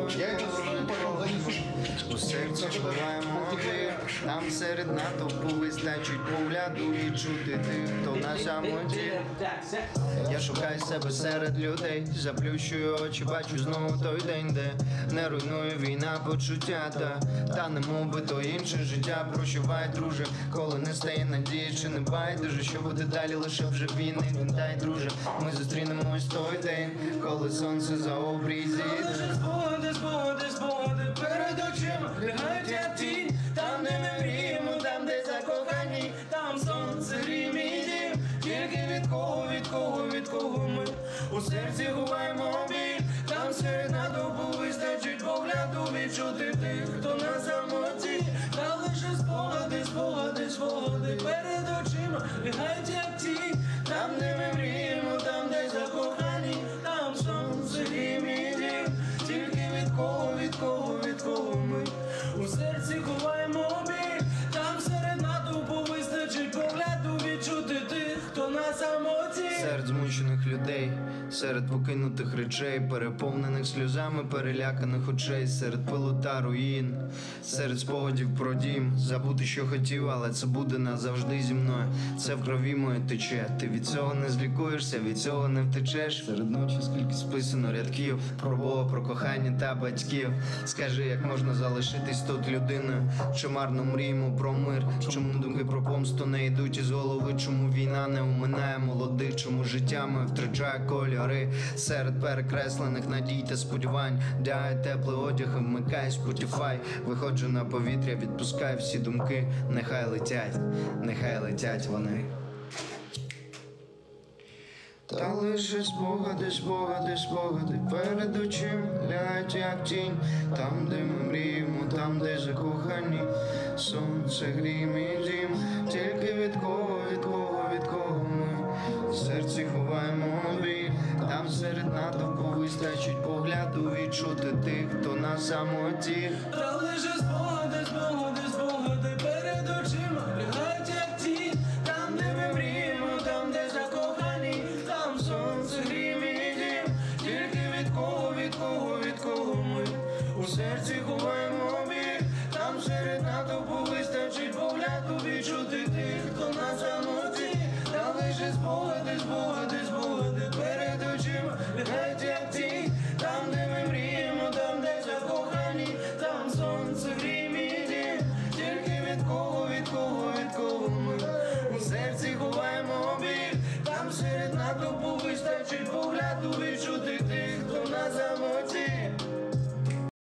У серці ховаємо біль, там серед натовпу вистачить погляду відчути тих, хто на самоті. Я шукаю себе серед людей, заплющую очі, бачу знову той день, де не руйнує війна почуття, та не мов би то інше життя. Прощавай, друже, коли не стає надії, чи не байдуже, що буде далі, лише вже війни. Дай, друже, ми зустрінемось той день, коли сонце за обрій зійде. Спогади перед очима лягають як тінь, там, де ми мріємо, там, де закохані, там сонце, грім і дім. Тільки від кого ми у серці ховаємо біль, там серед натовпу вистачить погляду відчути тих, хто на самоті. Та лише спогади перед очима лягають як тінь, там, де ми мріємо, там, де закохані, там сонце, грім і дім. Тільки від кого ми у серці ховаємо біль, там серед натовпу вистачить погляду відчути тих, хто на самоті. Серед змучених людей, серед покинутих речей, переповнених сльозами переляканих очей, серед пилу та руїн, серед спогадів про дім. Забути, що хотів, але це буде назавжди зі мною. Це в крові моє тече. Ти від цього не злікуєшся, від цього не втечеш. Серед ночі скільки списано рядків про Бога, про кохання та батьків. Скажи, як можна залишитись тут людиною? Чи марно мріємо про мир? Чому думки про помсту не йдуть із голови? Чому війна не уминає молодих? Чому життя моє втрачає кольори? Серед перекреслених надій та сподівань вдягаю теплий одяг і вмикаю Spotify. Виходжу на повітря, відпускаю всі думки. Нехай летять вони. Та лише спогади перед очима лягають як тінь, там, де ми мріємо, там, де закохані, сонце, грім і дім. Тільки від кого ми в серці ховаємо біль, там серед натовпу вистачить погляду відчути тих, хто на самоті. Та лише спогади перед очима лягають